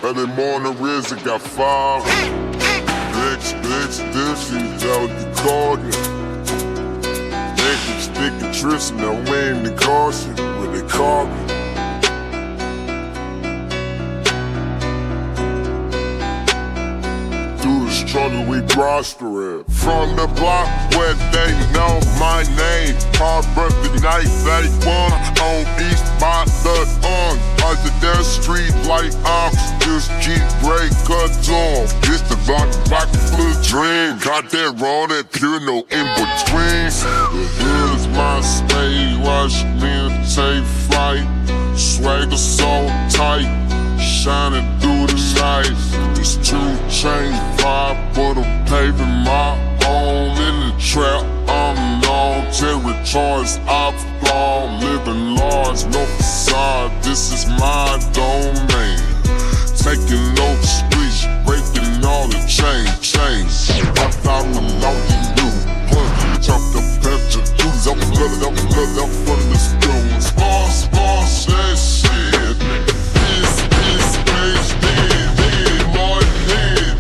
Early morning RZA got five. Bitch, this is out the garden. Niggas sticking trips and I'm weighing the caution when they call me. Through the struggle we prosper at. From the block where they know my name. Hard birthday night, 31 on East by the under their street like ops. Just keep break cuts on. This the block full of dream. Got that raw, that pure, no in between. The hood is my spade. Watch me take flight. Swagger so tight, shining through the night. This 2 Chainz vibe, but I'm paving my own in the trap. I'm known territories I've flown, living large, no facade. This is my domain. Taking over the streets, breaking all the chains. I thought we lost you. Talk the picture, dudes up, blood up from the stones. Boss, that shit. This page, dead, more head.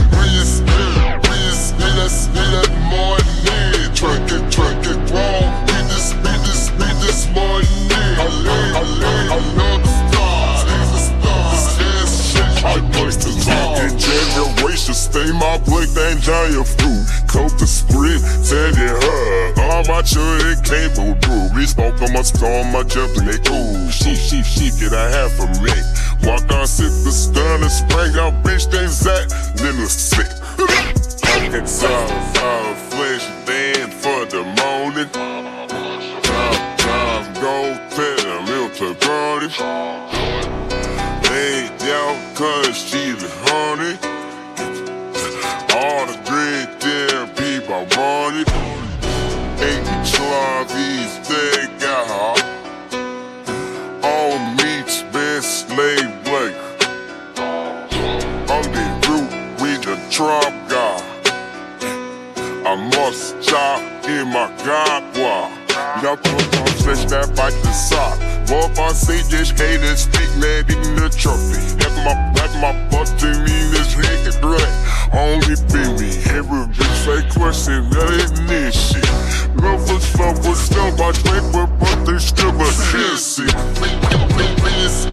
Let's that more head. Track it wrong. Beat this more head. I love the stars. This shit, I bust the law. Generation, stay my blick, ain't giant fruit. Coat the sprint, Teddy hug. All my children came for brew. We smoke on my storm, my jumping, they cool. Sheep, get a half a me. Walk on, sip the stun and spring out, bitch, they zat, little sick. It's all flesh, stand for the morning. Time, go tell them, milk to party. Hey, y'all, cause she the honey. All the great there people want it. Ain't the Charlie's they got all meats best slave Blake. On the root with the trap guy. I must chop in my godwa. Y'all put on flesh that bite the sock. Bob on stage, haters speak, man, eating the trophy. Have my butt to me, this nigga great. Only be me. Every bitch say question.